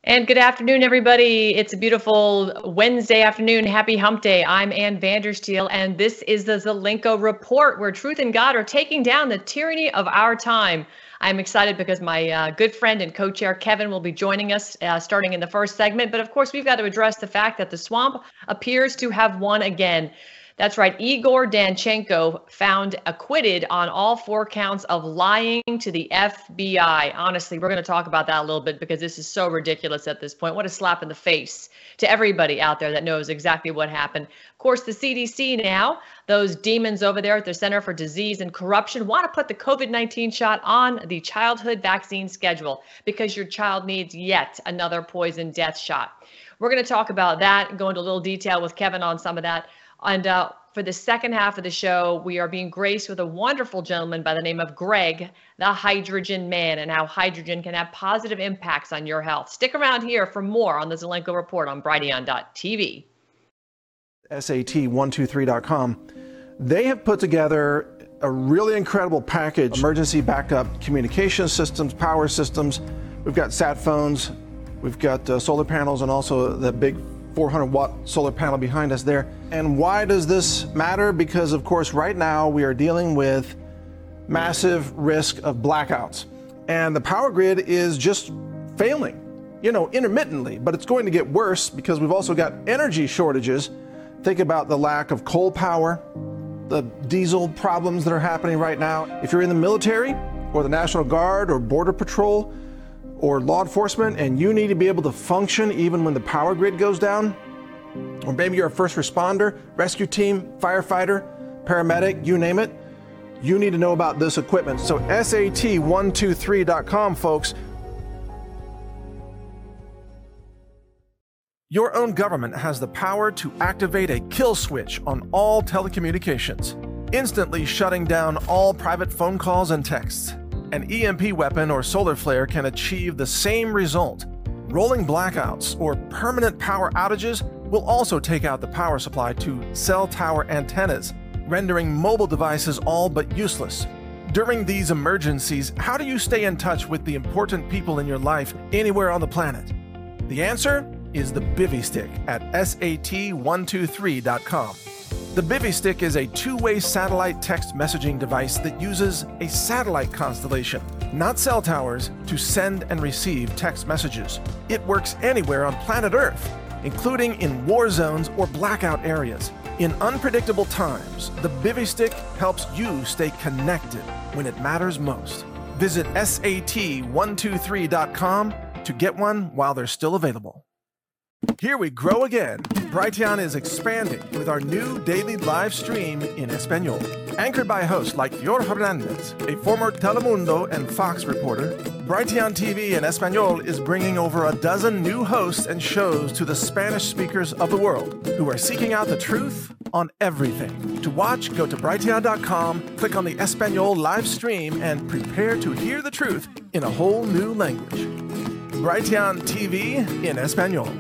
And good afternoon, everybody. It's a beautiful Wednesday afternoon. Happy Hump Day. I'm Ann Vandersteel, and this is the Zelenko Report, where truth and God are taking down the tyranny of our time. I'm excited because my good friend and co-chair Kevin will be joining us starting in the first segment. But of course, we've got to address the fact that the swamp appears to have won again. That's right. Igor Danchenko found acquitted on all 4 counts of lying to the FBI. Honestly, we're going to talk about that a little bit because this is so ridiculous at this point. What a slap in the face to everybody out there that knows exactly what happened. Of course, the CDC now, those demons over there at the Center for Disease and Corruption, want to put the COVID-19 shot on the childhood vaccine schedule because your child needs yet another poison death shot. We're going to talk about that and go into a little detail with Kevin on some of that. And for the second half of the show, we are being graced with a wonderful gentleman by the name of Greg, the Hydrogen Man, and how hydrogen can have positive impacts on your health. Stick around here for more on the Zelenko Report on Brighteon.tv. SAT123.com. They have put together a really incredible package, emergency backup communication systems, power systems. We've got sat phones, we've got solar panels, and also the big 400-watt solar panel behind us there. And why does this matter? Because, of course, right now we are dealing with massive risk of blackouts. And the power grid is just failing, intermittently. But it's going to get worse because we've also got energy shortages. Think about the lack of coal power, the diesel problems that are happening right now. If you're in the military or the National Guard or Border Patrol, or law enforcement, and you need to be able to function even when the power grid goes down, or maybe you're a first responder, rescue team, firefighter, paramedic, you name it, you need to know about this equipment. So SAT123.com, folks. Your own government has the power to activate a kill switch on all telecommunications, instantly shutting down all private phone calls and texts. An EMP weapon or solar flare can achieve the same result. Rolling blackouts or permanent power outages will also take out the power supply to cell tower antennas, rendering mobile devices all but useless. During these emergencies, how do you stay in touch with the important people in your life anywhere on the planet? The answer is the Bivy Stick at SAT123.com. The Bivy Stick is a two-way satellite text messaging device that uses a satellite constellation, not cell towers, to send and receive text messages. It works anywhere on planet Earth, including in war zones or blackout areas. In unpredictable times, the Bivy Stick helps you stay connected when it matters most. Visit SAT123.com to get one while they're still available. Here we grow again. Brighteon is expanding with our new daily live stream in Espanol. Anchored by hosts like Yor Hernandez, a former Telemundo and Fox reporter, Brighteon TV in Espanol is bringing over a dozen new hosts and shows to the Spanish speakers of the world who are seeking out the truth on everything. To watch, go to Brighteon.com, click on the Espanol live stream, and prepare to hear the truth in a whole new language. Brighteon TV in Espanol.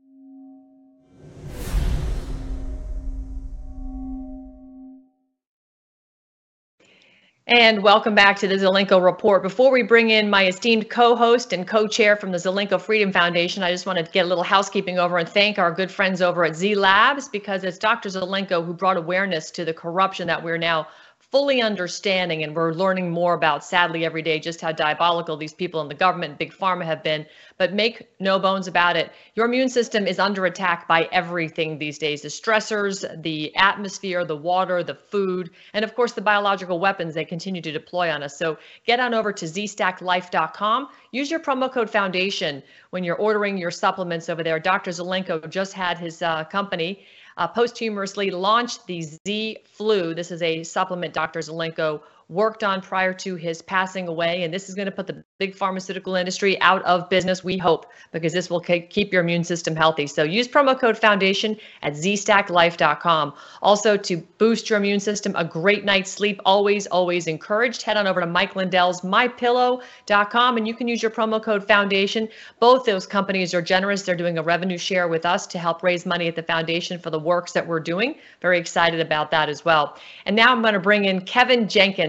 And welcome back to the Zelenko Report. Before we bring in my esteemed co-host and co-chair from the Zelenko Freedom Foundation, I just want to get a little housekeeping over and thank our good friends over at Z Labs, because it's Dr. Zelenko who brought awareness to the corruption that we're now fully understanding, and we're learning more about, sadly, every day, just how diabolical these people in the government and big pharma have been. But make no bones about it, your immune system is under attack by everything these days: the stressors, the atmosphere, the water, the food, and of course the biological weapons they continue to deploy on us. So get on over to zstacklife.com. Use your promo code Foundation when you're ordering your supplements over there. Dr. Zelenko just had his company posthumously launched the Z Flu. This is a supplement Dr. Zelenko worked on prior to his passing away, and this is going to put the big pharmaceutical industry out of business, we hope, because this will keep your immune system healthy. So use promo code Foundation at zstacklife.com. Also, to boost your immune system, a great night's sleep, always encouraged. Head on over to Mike Lindell's mypillow.com, and you can use your promo code Foundation. Both those companies are generous. They're doing a revenue share with us to help raise money at the foundation for the works that we're doing. Very excited about that as well. And now I'm going to bring in Kevin Jenkins.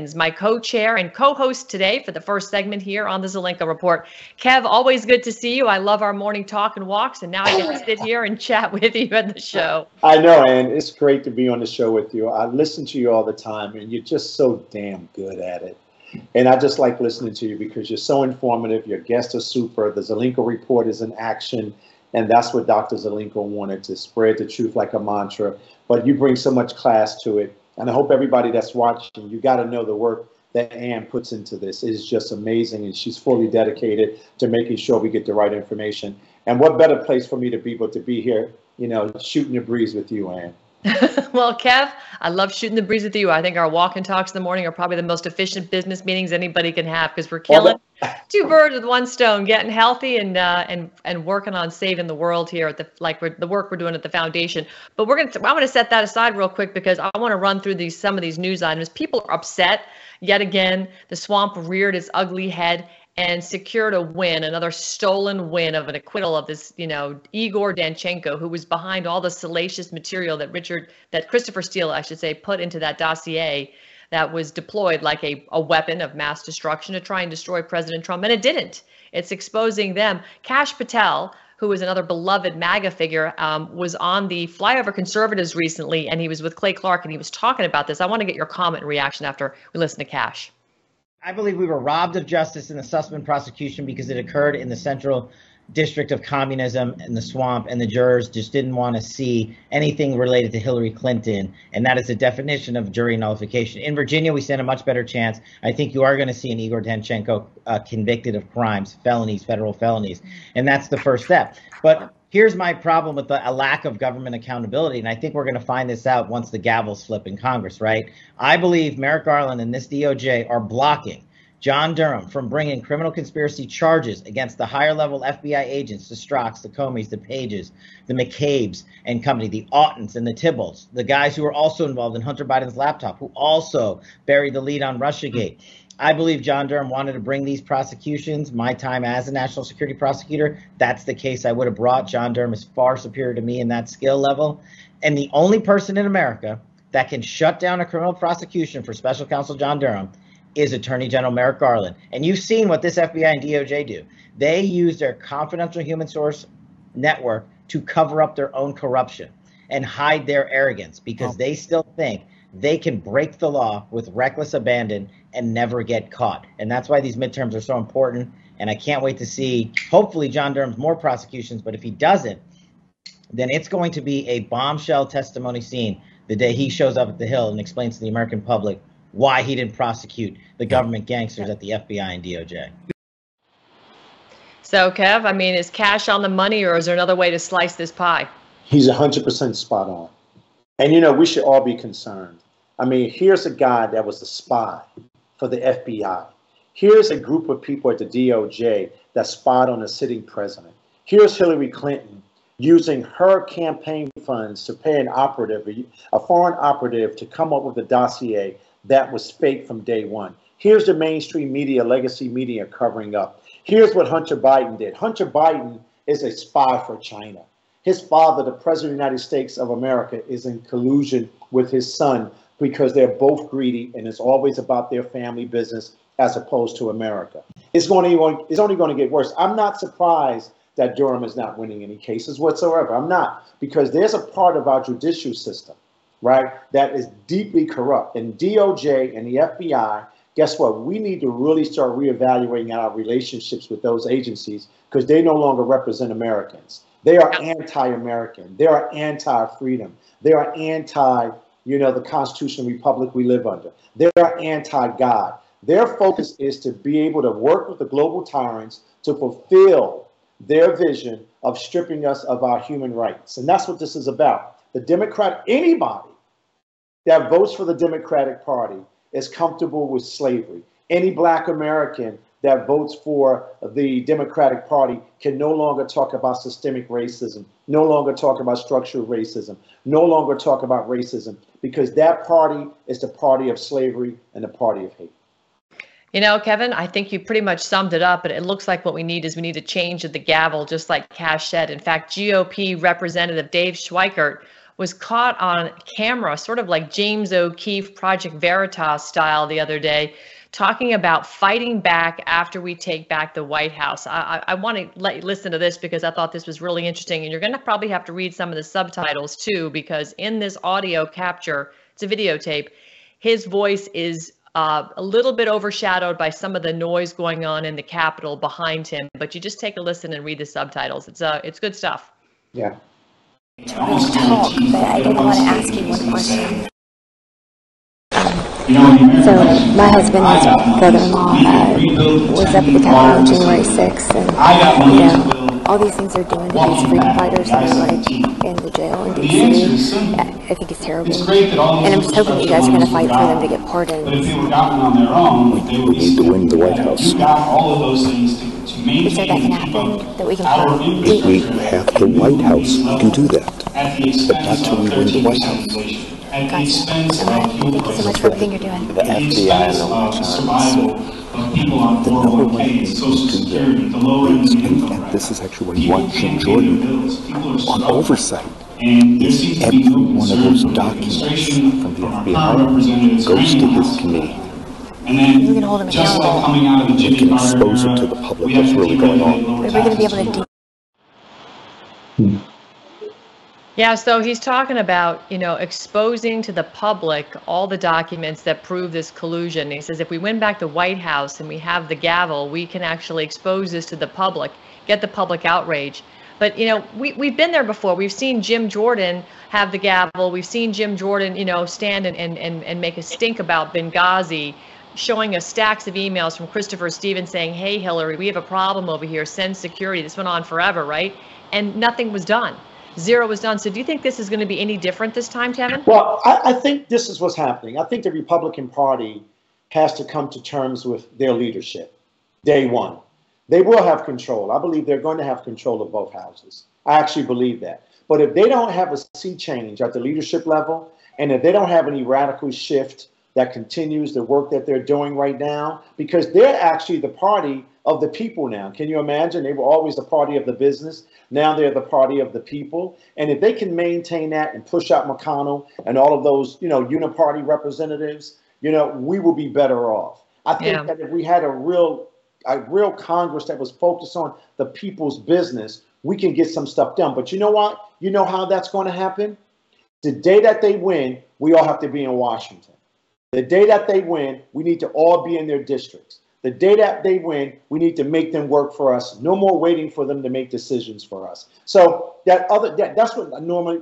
Simmons, my co-chair and co-host today for the first segment here on the Zelenko Report. Kev, always good to see you. I love our morning talk and walks, and now I get to sit here and chat with you at the show. I know, and it's great to be on the show with you. I listen to you all the time, and you're just so damn good at it. And I just like listening to you because you're so informative. Your guests are super. The Zelenko Report is in action, and that's what Dr. Zelenko wanted, to spread the truth like a mantra. But you bring so much class to it, and I hope everybody that's watching, you got to know the work that Ann puts into this. It is just amazing, and she's fully dedicated to making sure we get the right information. And what better place for me to be but to be here, shooting the breeze with you, Ann. Well, Kev, I love shooting the breeze with you. I think our walk and talks in the morning are probably the most efficient business meetings anybody can have because we're killing two birds with one stone, getting healthy and working on saving the world here at the work we're doing at the foundation. But I'm going to set that aside real quick because I want to run through some of these news items. People are upset yet again. The swamp reared its ugly head and secured a win, another stolen win of an acquittal of this, Igor Danchenko, who was behind all the salacious material that Christopher Steele, I should say, put into that dossier that was deployed like a weapon of mass destruction to try and destroy President Trump. And it didn't. It's exposing them. Kash Patel, who is another beloved MAGA figure, was on the Flyover Conservatives recently, and he was with Clay Clark, and he was talking about this. I want to get your comment and reaction after we listen to Kash. I believe we were robbed of justice in the Sussman prosecution because it occurred in the Central District of Communism in the swamp, and the jurors just didn't want to see anything related to Hillary Clinton, and that is the definition of jury nullification. In Virginia, we stand a much better chance. I think you are going to see an Igor Danchenko convicted of crimes, felonies, federal felonies, and that's the first step. But here's my problem with a lack of government accountability, and I think we're going to find this out once the gavels flip in Congress, right? I believe Merrick Garland and this DOJ are blocking John Durham from bringing criminal conspiracy charges against the higher-level FBI agents, the Strocks, the Comeys, the Pages, the McCabe's and company, the Aughtons and the Thibaults, the guys who were also involved in Hunter Biden's laptop, who also buried the lead on Russiagate. I believe John Durham wanted to bring these prosecutions. My time as a national security prosecutor, that's the case I would have brought. John Durham is far superior to me in that skill level. And the only person in America that can shut down a criminal prosecution for Special Counsel John Durham is Attorney General Merrick Garland. And you've seen what this FBI and DOJ do. They use their confidential human source network to cover up their own corruption and hide their arrogance because they still think they can break the law with reckless abandon and never get caught. And that's why these midterms are so important. And I can't wait to see, hopefully, John Durham's more prosecutions. But if he doesn't, then it's going to be a bombshell testimony scene the day he shows up at the Hill and explains to the American public why he didn't prosecute the government gangsters at the FBI and DOJ. So, Kev, is Kash on the money, or is there another way to slice this pie? He's 100% spot on. And, we should all be concerned. Here's a guy that was a spy for the FBI. Here's a group of people at the DOJ that spied on a sitting president. Here's Hillary Clinton using her campaign funds to pay a foreign operative to come up with a dossier that was fake from day one. Here's the mainstream media, legacy media covering up. Here's what Hunter Biden did. Hunter Biden is a spy for China. His father, the President of the United States of America, is in collusion with his son because they're both greedy and it's always about their family business as opposed to America. It's only going to get worse. I'm not surprised that Durham is not winning any cases whatsoever. I'm not, because there's a part of our judicial system, right, that is deeply corrupt. And DOJ and the FBI, guess what? We need to really start reevaluating our relationships with those agencies because they no longer represent Americans. They are anti-American. They are anti-freedom. They are anti, the constitutional republic we live under. They are anti-God. Their focus is to be able to work with the global tyrants to fulfill their vision of stripping us of our human rights. And that's what this is about. Anybody that votes for the Democratic Party is comfortable with slavery. Any Black American that votes for the Democratic Party can no longer talk about systemic racism, no longer talk about structural racism, no longer talk about racism, because that party is the party of slavery and the party of hate. Kevin, I think you pretty much summed it up, but it looks like what we need is a change of the gavel, just like Kash said. In fact, GOP Representative Dave Schweikert was caught on camera, sort of like James O'Keefe, Project Veritas style the other day, talking about fighting back after we take back the White House. I want to let you listen to this because I thought this was really interesting. And you're going to probably have to read some of the subtitles too, because in this audio capture, it's a videotape, his voice is a little bit overshadowed by some of the noise going on in the Capitol behind him. But you just take a listen and read the subtitles. It's good stuff. Yeah. Talk, but I did want to ask you one question. So my husband, his brother-in-law, was up at the Capitol on January 6th, and all these things they're doing to these freedom fighters that are like in the jail in D.C. I think it's terrible, and I'm just hoping that you guys are going to fight for them to get pardoned. But if they were gotten on their own, they would need to win the White House. You got all of those things to maintain. So that can happen, that we can If we have the White House, we can do that. But not till we win the White House. At the expense of Thank you so much for everything you're doing. The FBI and the Watch survival of people on the number one 401k, thing Social to do Security, the that lower is, income and bracket. this is actually where you want Jim Jordan on oversight. And there seems to Every be no one of concern those from the documents administration, from the our FBI current representatives or goes to anyone this else. committee. And then, We're gonna hold them just accountable. like coming out of the We Jimmy can Carter expose it era, to the public we have what's to really keep going it on. lower We're going to be able taxes. to Yeah, so he's talking about, exposing to the public all the documents that prove this collusion. He says if we win back the White House and we have the gavel, we can actually expose this to the public, get the public outrage. But, we've been there before. We've seen Jim Jordan have the gavel. We've seen Jim Jordan, stand and make a stink about Benghazi, showing us stacks of emails from Christopher Stevens saying, hey, Hillary, we have a problem over here. Send security. This went on forever, right? And nothing was done. Zero was done. So do you think this is going to be any different this time, Kevin? Well, I think this is what's happening. I think the Republican Party has to come to terms with their leadership. Day one. They will have control. I believe they're going to have control of both houses. I actually believe that. But if they don't have a sea change at the leadership level, and if they don't have any radical shift that continues the work that they're doing right now, because they're actually the party of the people now. Can you imagine? They were always the party of the business. Now they're the party of the people. And if they can maintain that and push out McConnell and all of those, uniparty representatives, we will be better off. I think that if we had a real Congress that was focused on the people's business, we can get some stuff done. But you know what? You know how that's going to happen? The day that they win, we all have to be in Washington. The day that they win, we need to all be in their districts. The day that they win, we need to make them work for us. No more waiting for them to make decisions for us. So that's what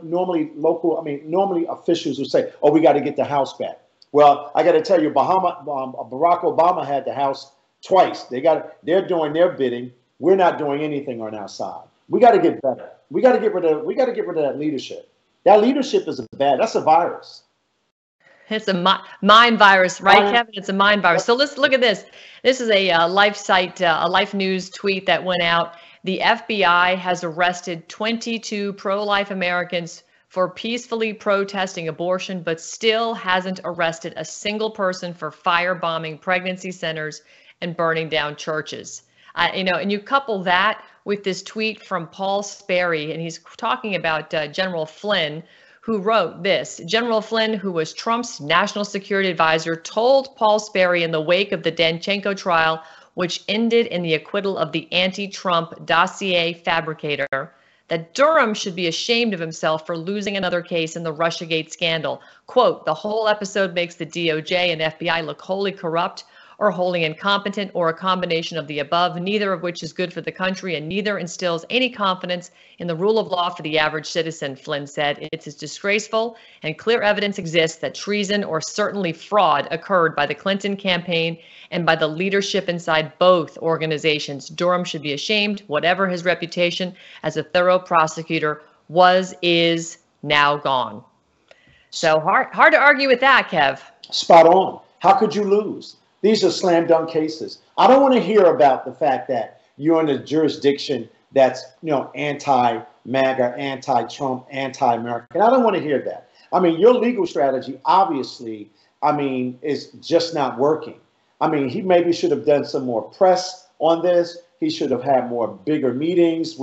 normally officials would say, oh, we got to get the House back. Well, I got to tell you, Barack Obama had the House twice. They're doing their bidding. We're not doing anything on our side. We got to get better. We got to get rid of that leadership. That leadership is that's a virus. It's a mind virus, right, Kevin? It's a mind virus. So let's look at this. This is a Life News tweet that went out. The FBI has arrested 22 pro-life Americans for peacefully protesting abortion, but still hasn't arrested a single person for firebombing pregnancy centers and burning down churches. And you couple that with this tweet from Paul Sperry, and he's talking about General Flynn, who wrote this. General Flynn, who was Trump's national security advisor, told Paul Sperry in the wake of the Danchenko trial, which ended in the acquittal of the anti-Trump dossier fabricator, that Durham should be ashamed of himself for losing another case in the Russiagate scandal. Quote, the whole episode makes the DOJ and FBI look wholly corrupt or wholly incompetent or a combination of the above, neither of which is good for the country and neither instills any confidence in the rule of law for the average citizen, Flynn said. It is disgraceful and clear evidence exists that treason or certainly fraud occurred by the Clinton campaign and by the leadership inside both organizations. Durham should be ashamed, whatever his reputation as a thorough prosecutor is now gone. So hard to argue with that, Kev. Spot on. How could you lose? These are slam dunk cases. I don't want to hear about the fact that you're in a jurisdiction that's, anti-MAGA, anti-Trump, anti-American. I don't want to hear that. I mean, your legal strategy, obviously, is just not working. He maybe should have done some more press on this. He should have had more bigger meetings with,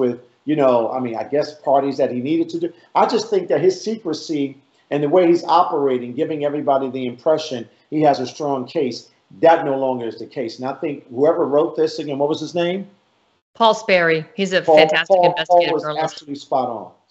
I guess parties that he needed to do. I just think that his secrecy and the way he's operating, giving everybody the impression he has a strong case, that no longer is the case. And I think whoever wrote this, again, what was his name? Paul Sperry. He's a fantastic investigator. Paul was absolutely spot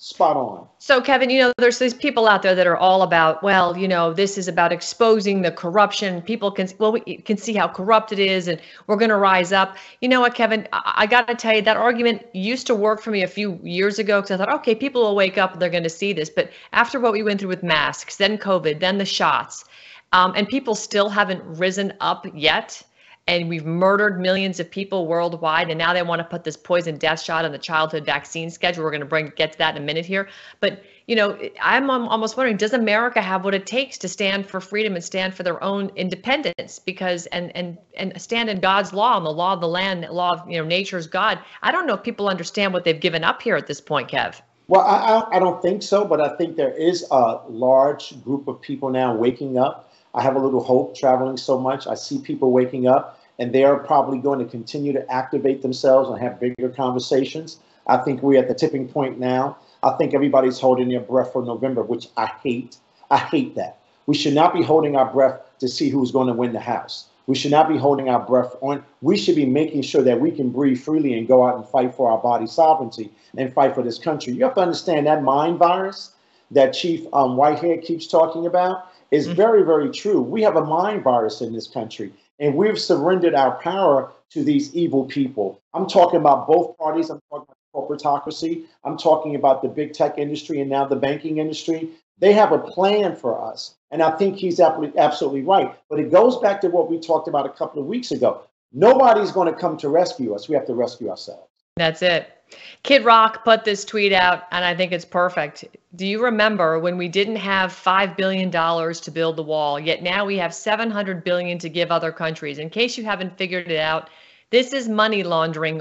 on. So, Kevin, there's these people out there that are all about, this is about exposing the corruption. People we can see how corrupt it is, and we're going to rise up. You know what, Kevin? I got to tell you, that argument used to work for me a few years ago because I thought, okay, people will wake up and they're going to see this. But after what we went through with masks, then COVID, then the shots, and people still haven't risen up yet. And we've murdered millions of people worldwide, and now they want to put this poison death shot on the childhood vaccine schedule. We're going to get to that in a minute here. But, I'm almost wondering, does America have what it takes to stand for freedom and stand for their own independence? Because and stand in God's law and the law of the land, the law of nature's God. I don't know if people understand what they've given up here at this point, Kev. Well, I don't think so, but I think there is a large group of people now waking up. I have a little hope traveling so much. I see people waking up, and they are probably going to continue to activate themselves and have bigger conversations. I think we're at the tipping point now. I think everybody's holding their breath for November, which I hate. I hate that. We should not be holding our breath to see who's going to win the House. We should not be holding our breath on. We should be making sure that we can breathe freely and go out and fight for our body sovereignty and fight for this country. You have to understand that mind virus that Chief Whitehead keeps talking about is very, very true. We have a mind virus in this country, and we've surrendered our power to these evil people. I'm talking about both parties. I'm talking about corporatocracy. I'm talking about the big tech industry and now the banking industry. They have a plan for us, and I think he's absolutely right. But it goes back to what we talked about a couple of weeks ago. Nobody's going to come to rescue us. We have to rescue ourselves. That's it. Kid Rock put this tweet out, and I think it's perfect. Do you remember when we didn't have $5 billion to build the wall, yet now we have $700 billion to give other countries? In case you haven't figured it out, this is money laundering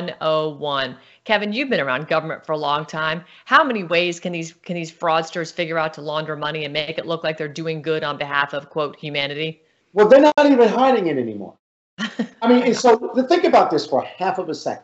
101. Kevin, you've been around government for a long time. How many ways can these fraudsters figure out to launder money and make it look like they're doing good on behalf of, quote, humanity? Well, they're not even hiding it anymore. And so think about this for half of a second.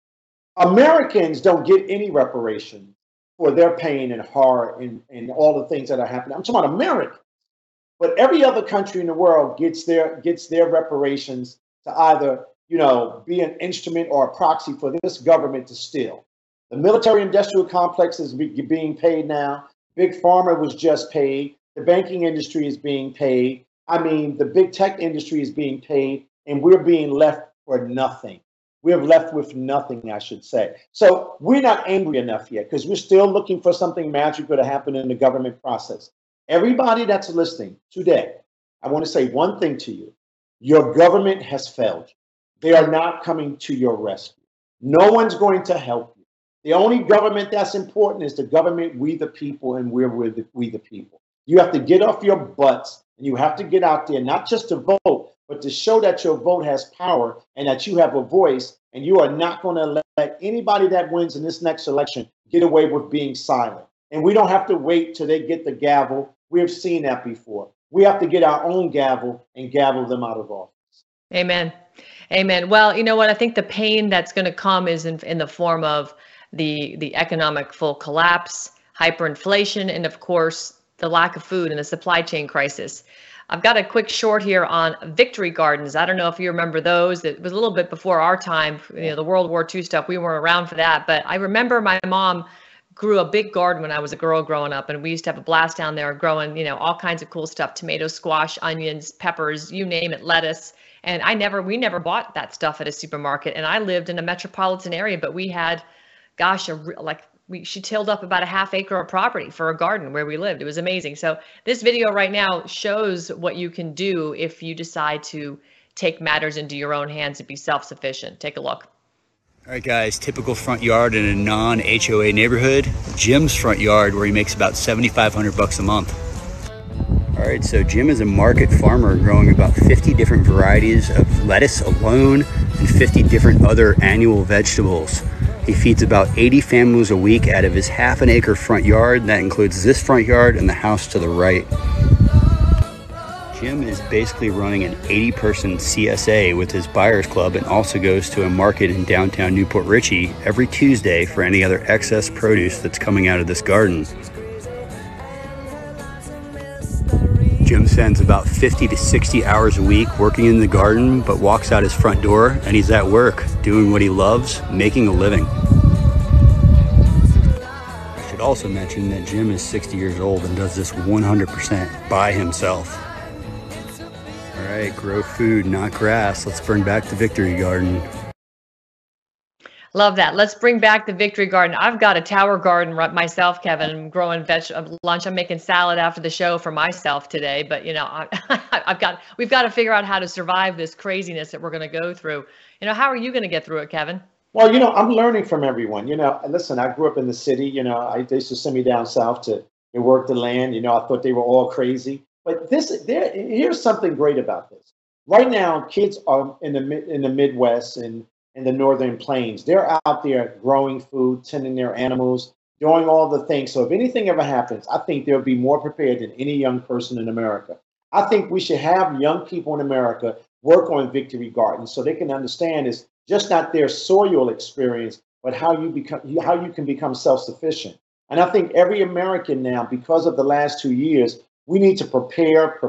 Americans don't get any reparation for their pain and horror and all the things that are happening. I'm talking about Americans. But every other country in the world gets their reparations to either, be an instrument or a proxy for this government to steal. The military-industrial complex is being paid now. Big Pharma was just paid. The banking industry is being paid. The big tech industry is being paid, and we're being left for nothing. We're left with nothing, I should say. So we're not angry enough yet because we're still looking for something magical to happen in the government process. Everybody that's listening today, I want to say one thing to you. Your government has failed you. They are not coming to your rescue. No one's going to help you. The only government that's important is the government, we the people, and we the people. You have to get off your butts and you have to get out there, not just to vote, but to show that your vote has power and that you have a voice, and you are not going to let anybody that wins in this next election get away with being silent. And we don't have to wait till they get the gavel. We have seen that before. We have to get our own gavel and gavel them out of office. Amen. Amen. Well, you know what? I think the pain that's going to come is in the form of the economic full collapse, hyperinflation, and of course, the lack of food and the supply chain crisis. I've got a quick short here on Victory Gardens. I don't know if you remember those. It was a little bit before our time, the World War II stuff. We weren't around for that. But I remember my mom grew a big garden when I was a girl growing up, and we used to have a blast down there growing, all kinds of cool stuff, tomatoes, squash, onions, peppers, you name it, lettuce. And we never bought that stuff at a supermarket. And I lived in a metropolitan area, but we had, she tilled up about a half acre of property for a garden where we lived. It was amazing. So this video right now shows what you can do if you decide to take matters into your own hands and be self-sufficient. Take a look. All right, guys, typical front yard in a non-HOA neighborhood. Jim's front yard where he makes about $7,500 a month. All right, so Jim is a market farmer growing about 50 different varieties of lettuce alone and 50 different other annual vegetables. He feeds about 80 families a week out of his half-an-acre front yard. That includes this front yard and the house to the right. Jim is basically running an 80-person CSA with his Buyers Club and also goes to a market in downtown Newport Richey every Tuesday for any other excess produce that's coming out of this garden. Jim spends about 50 to 60 hours a week working in the garden, but walks out his front door and he's at work doing what he loves, making a living. I should also mention that Jim is 60 years old and does this 100% by himself. All right, grow food, not grass. Let's bring back the Victory Garden. Love that. Let's bring back the Victory Garden. I've got a tower garden myself, Kevin. I'm growing lunch. I'm making salad after the show for myself today. But you know, we've got to figure out how to survive this craziness that we're going to go through. You know, how are you going to get through it, Kevin? Well, you know, I'm learning from everyone. You know, listen, I grew up in the city. You know, they used to send me down south to work the land. You know, I thought they were all crazy. But here's something great about this. Right now, kids are in the Midwest and in the Northern Plains. They're out there growing food, tending their animals, doing all the things. So if anything ever happens, I think they'll be more prepared than any young person in America. I think we should have young people in America work on Victory Gardens so they can understand it's just not their soil experience, but how you can become self-sufficient. And I think every American now, because of the last 2 years, we need to prepare.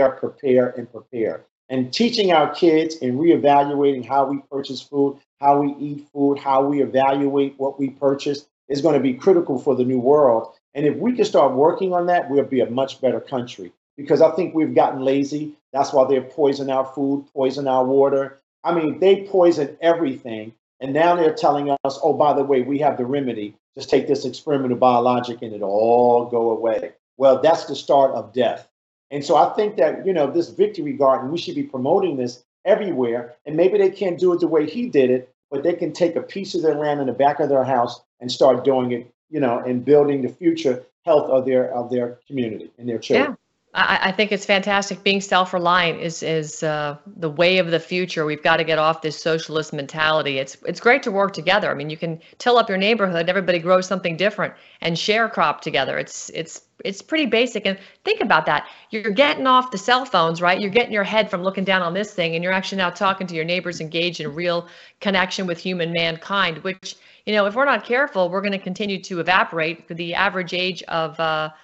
And teaching our kids and reevaluating how we purchase food, how we eat food, how we evaluate what we purchase is going to be critical for the new world. And if we can start working on that, we'll be a much better country. Because I think we've gotten lazy. That's why they poison our food, poison our water. I mean, they poison everything. And now they're telling us, oh, by the way, we have the remedy. Just take this experimental biologic and it'll all go away. Well, that's the start of death. And so I think that, you know, this Victory Garden, we should be promoting this everywhere. And maybe they can't do it the way he did it, but they can take a piece of their land in the back of their house and start doing it, you know, and building the future health of their community and their children. Yeah. I think it's fantastic. Being self-reliant is the way of the future. We've got to get off this socialist mentality. It's great to work together. I mean, you can till up your neighborhood. Everybody grows something different and share crop together. It's pretty basic. And think about that. You're getting off the cell phones, right? You're getting your head from looking down on this thing, and you're actually now talking to your neighbors, engaged in real connection with human mankind. Which, you know, if we're not careful, we're going to continue to evaporate. The average age of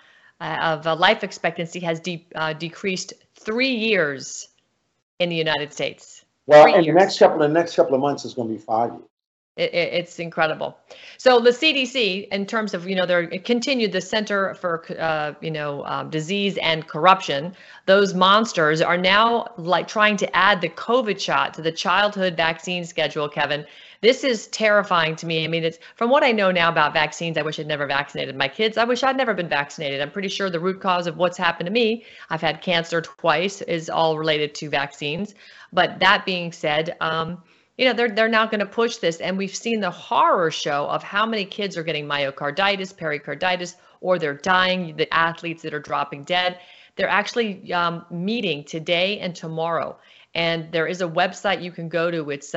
life expectancy has decreased 3 years in the United States. Well, and the next couple of months is going to be 5 years. It's incredible. So the CDC, in terms of, you know, they're continued the Center for, Disease and Corruption. Those monsters are now like trying to add the COVID shot to the childhood vaccine schedule, Kevin. This is terrifying to me. I mean, it's from what I know now about vaccines. I wish I'd never vaccinated my kids. I wish I'd never been vaccinated. I'm pretty sure the root cause of what's happened to me, I've had cancer twice, is all related to vaccines. But that being said, you know, they're now going to push this. And we've seen the horror show of how many kids are getting myocarditis, pericarditis, or they're dying, the athletes that are dropping dead. They're actually meeting today and tomorrow. And there is a website you can go to. It's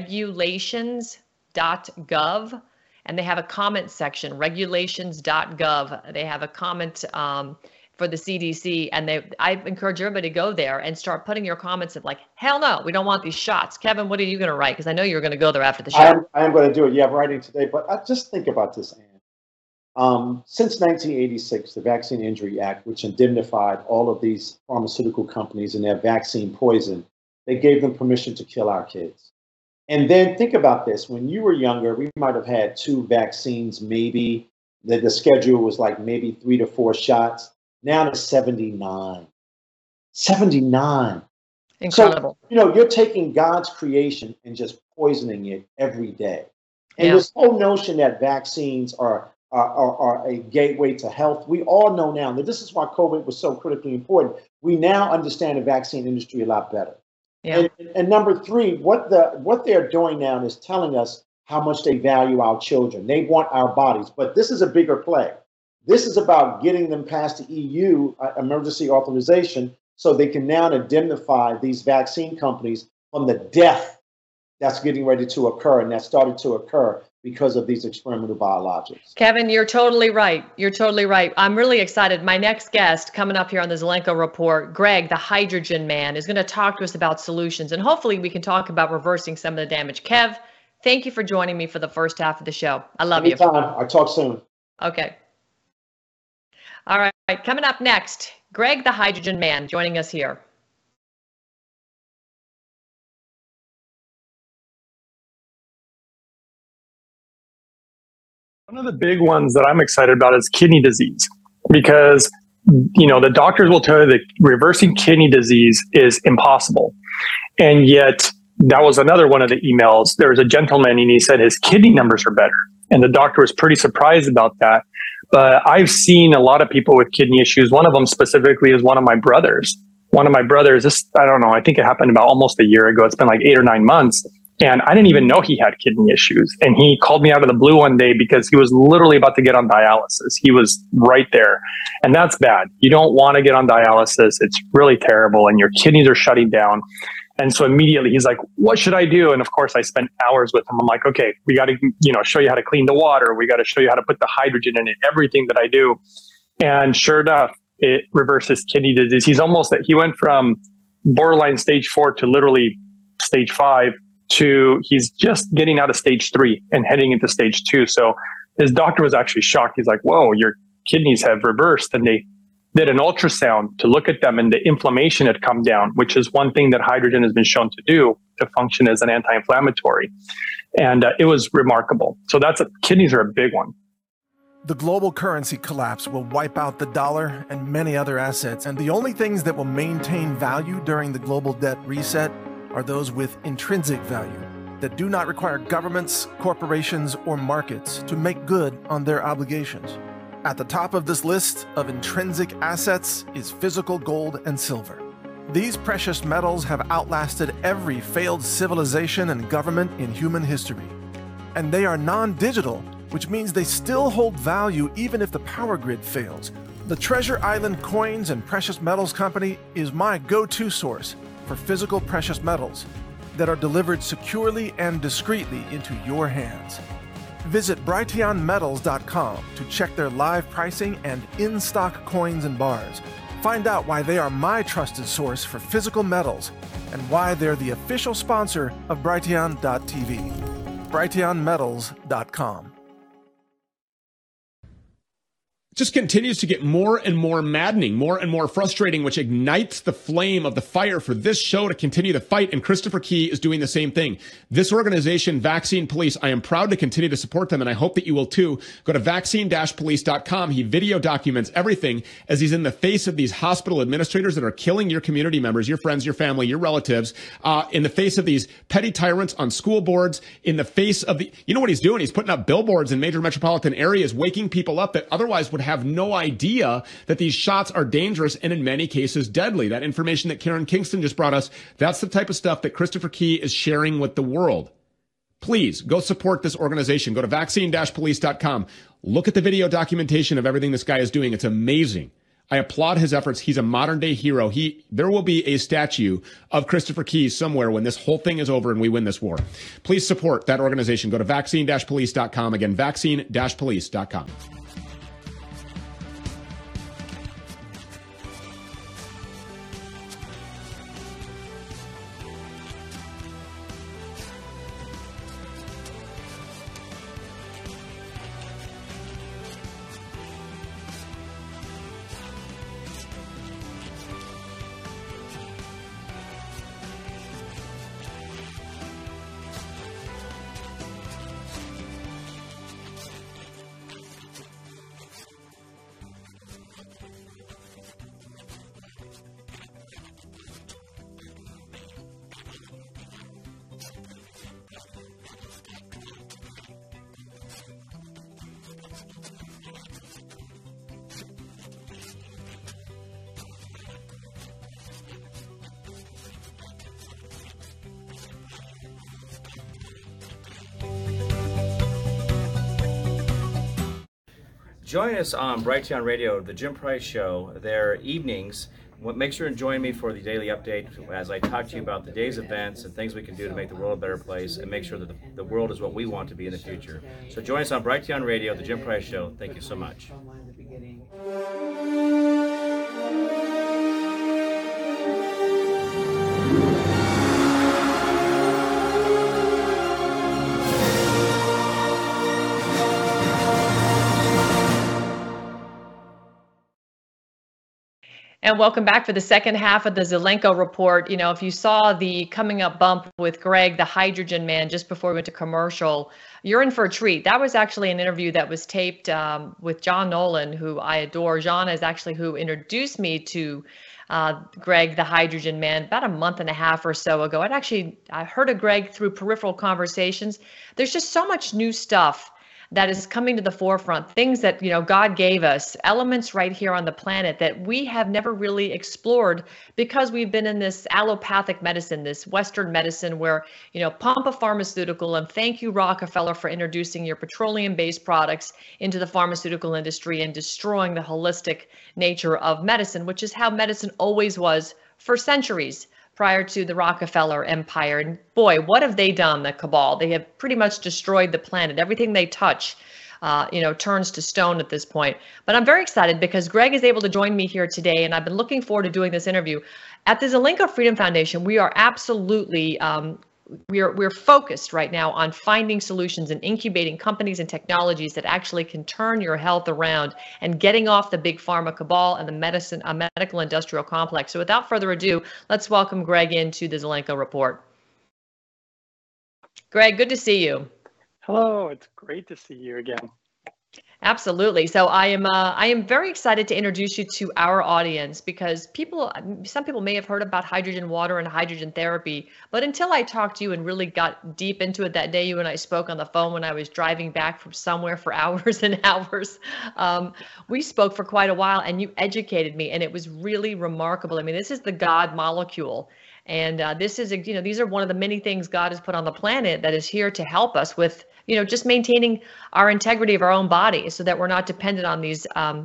regulations.gov. And they have a comment section, regulations.gov. They have a comment for the CDC. And I encourage everybody to go there and start putting your comments of like, hell no, we don't want these shots. Kevin, what are you going to write? Because I know you're going to go there after the show. I am going to do it. Yeah, I'm writing today. But I just think about this, Ann. Since 1986, the Vaccine Injury Act, which indemnified all of these pharmaceutical companies and their vaccine poison, they gave them permission to kill our kids. And then think about this. When you were younger, we might have had 2 vaccines, maybe. The schedule was like maybe 3 to 4 shots. Now it's 79. 79. Incredible. So, you know, you're taking God's creation and just poisoning it every day. And this whole notion that vaccines are a gateway to health, we all know now that this is why COVID was so critically important. We now understand the vaccine industry a lot better. Yeah. And number 3, what they're doing now is telling us how much they value our children. They want our bodies, but this is a bigger play. This is about getting them past the EU emergency authorization so they can now indemnify these vaccine companies from the death that's getting ready to occur and that started to occur because of these experimental biologics. Kevin, you're totally right. You're totally right. I'm really excited. My next guest coming up here on the Zelenko Report, Greg, the hydrogen man, is going to talk to us about solutions, and hopefully we can talk about reversing some of the damage. Kev, thank you for joining me for the first half of the show. I love you. Anytime. I'll talk soon. Okay. All right. Coming up next, Greg, the hydrogen man, joining us here. One of the big ones that I'm excited about is kidney disease, because, you know, the doctors will tell you that reversing kidney disease is impossible. And yet that was another one of the emails. There was a gentleman and he said his kidney numbers are better. And the doctor was pretty surprised about that. But I've seen a lot of people with kidney issues. One of them specifically is one of my brothers. I don't know, I think it happened about almost a year ago. It's been like 8 or 9 months. And I didn't even know he had kidney issues. And he called me out of the blue one day because he was literally about to get on dialysis. He was right there. And that's bad. You don't want to get on dialysis. It's really terrible. And your kidneys are shutting down. And so immediately he's like, what should I do? And of course, I spent hours with him. I'm like, okay, we got to, show you how to clean the water. We got to show you how to put the hydrogen in it, everything that I do. And sure enough, it reverses kidney disease. He went from borderline stage 4 to literally stage 5. He's just getting out of stage 3 and heading into stage 2. So his doctor was actually shocked. He's like, whoa, your kidneys have reversed. And they did an ultrasound to look at them, and the inflammation had come down, which is one thing that hydrogen has been shown to do, to function as an anti-inflammatory. And it was remarkable. So kidneys are a big one. The global currency collapse will wipe out the dollar and many other assets. And the only things that will maintain value during the global debt reset are those with intrinsic value that do not require governments, corporations, or markets to make good on their obligations. At the top of this list of intrinsic assets is physical gold and silver. These precious metals have outlasted every failed civilization and government in human history. And they are non-digital, which means they still hold value even if the power grid fails. The Treasure Island Coins and Precious Metals Company is my go-to source for physical precious metals that are delivered securely and discreetly into your hands. Visit brighteonmetals.com to check their live pricing and in-stock coins and bars. Find out why they are my trusted source for physical metals and why they're the official sponsor of Brighteon.tv. brighteonmetals.com. Just continues to get more and more maddening, more and more frustrating, which ignites the flame of the fire for this show to continue the fight. And Christopher Key is doing the same thing. This organization, Vaccine Police, I am proud to continue to support them, and I hope that you will too. Go to vaccine-police.com. He video documents everything as he's in the face of these hospital administrators that are killing your community members, your friends, your family, your relatives, in the face of these petty tyrants on school boards, in the face of you know what he's doing? He's putting up billboards in major metropolitan areas, waking people up that otherwise would have no idea that these shots are dangerous and in many cases deadly. That information that Karen Kingston just brought us, that's the type of stuff that Christopher Key is sharing with the world. Please go support this organization. Go to vaccine-police.com. Look at the video documentation of everything this guy is doing. It's amazing. I applaud his efforts. He's a modern day hero. There will be a statue of Christopher Key somewhere when this whole thing is over and we win this war. Please support that organization. Go to vaccine-police.com. Again, vaccine-police.com. Join us on Brighteon Radio, the Jim Price Show. Their evenings, make sure and join me for the daily update as I talk to you about the day's events and things we can do to make the world a better place and make sure that the world is what we want to be in the future. So join us on Brighteon Radio, The Jim Price Show. Thank you so much. And welcome back for the second half of the Zelenko Report. You know, if you saw the coming up bump with Greg, the hydrogen man, just before we went to commercial, you're in for a treat. That was actually an interview that was taped with John Nolan, who I adore. John is actually who introduced me to Greg, the hydrogen man, about a month and a half or so ago. I heard of Greg through peripheral conversations. There's just so much new stuff that is coming to the forefront, things that, you know, God gave us, elements right here on the planet that we have never really explored because we've been in this allopathic medicine, this Western medicine where, you know, pump a pharmaceutical, and thank you, Rockefeller, for introducing your petroleum-based products into the pharmaceutical industry and destroying the holistic nature of medicine, which is how medicine always was for centuries prior to the Rockefeller empire. And boy, what have they done, the cabal? They have pretty much destroyed the planet. Everything they touch, turns to stone at this point. But I'm very excited because Greg is able to join me here today, and I've been looking forward to doing this interview. At the Zelenko Freedom Foundation, we are absolutely we're focused right now on finding solutions and incubating companies and technologies that actually can turn your health around and getting off the big pharma cabal and the medical industrial complex. So without further ado, let's welcome Greg into the Zelenko Report. Greg, good to see you. Hello, it's great to see you again. Absolutely. So I am very excited to introduce you to our audience because some people may have heard about hydrogen water and hydrogen therapy, but until I talked to you and really got deep into it that day, you and I spoke on the phone when I was driving back from somewhere for hours and hours. We spoke for quite a while and you educated me, and it was really remarkable. I mean, this is the God molecule. And these are one of the many things God has put on the planet that is here to help us with, just maintaining our integrity of our own body so that we're not dependent on these,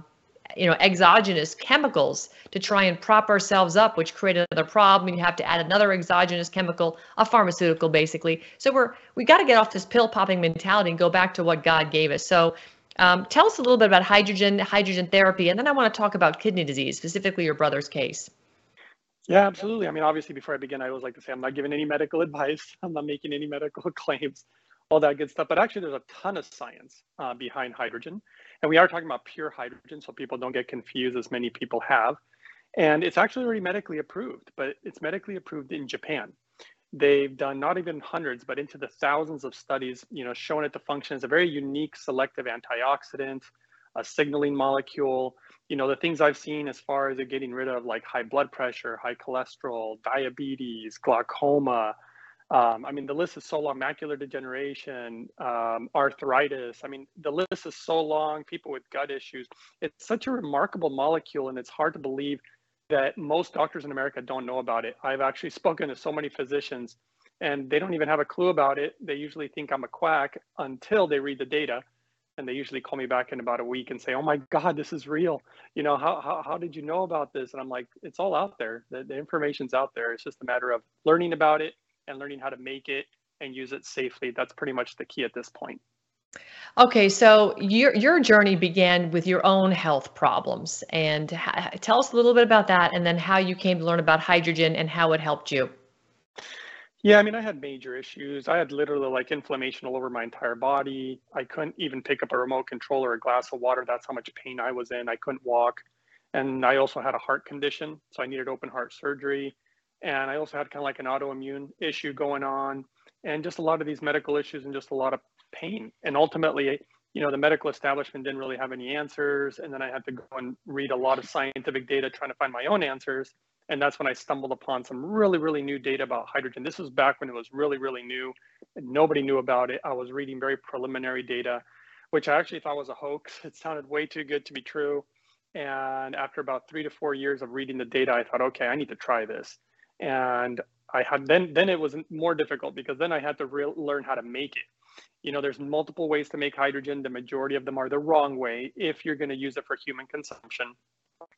exogenous chemicals to try and prop ourselves up, which create another problem. And you have to add another exogenous chemical, a pharmaceutical, basically. So we got to get off this pill popping mentality and go back to what God gave us. So tell us a little bit about hydrogen therapy. And then I want to talk about kidney disease, specifically your brother's case. Yeah, absolutely. I mean, obviously, before I begin, I always like to say I'm not giving any medical advice. I'm not making any medical claims, all that good stuff. But actually, there's a ton of science behind hydrogen. And we are talking about pure hydrogen, so people don't get confused, as many people have. And it's actually already medically approved, but it's medically approved in Japan. They've done not even hundreds, but into the thousands of studies, showing it to function as a very unique selective antioxidant, a signaling molecule. The things I've seen as far as it getting rid of like high blood pressure, high cholesterol, diabetes, glaucoma. The list is so long, macular degeneration, arthritis. The list is so long, people with gut issues. It's such a remarkable molecule, and it's hard to believe that most doctors in America don't know about it. I've actually spoken to so many physicians, and they don't even have a clue about it. They usually think I'm a quack until they read the data. And they usually call me back in about a week and say, "Oh my God, this is real. How did you know about this?" And I'm like, it's all out there. The information's out there. It's just a matter of learning about it and learning how to make it and use it safely. That's pretty much the key at this point. Okay, so your journey began with your own health problems. And tell us a little bit about that, and then how you came to learn about hydrogen and how it helped you. Yeah, I had major issues. I had literally like inflammation all over my entire body. I couldn't even pick up a remote control or a glass of water. That's how much pain I was in. I couldn't walk. And I also had a heart condition, so I needed open heart surgery. And I also had kind of like an autoimmune issue going on, and just a lot of these medical issues and just a lot of pain. And ultimately, the medical establishment didn't really have any answers. And then I had to go and read a lot of scientific data trying to find my own answers. And that's when I stumbled upon some really, really new data about hydrogen. This was back when it was really, really new and nobody knew about it. I was reading very preliminary data, which I actually thought was a hoax. It sounded way too good to be true. And after about 3 to 4 years of reading the data, I thought, okay, I need to try this. And then it was more difficult because then I had to learn how to make it. There's multiple ways to make hydrogen. The majority of them are the wrong way if you're going to use it for human consumption.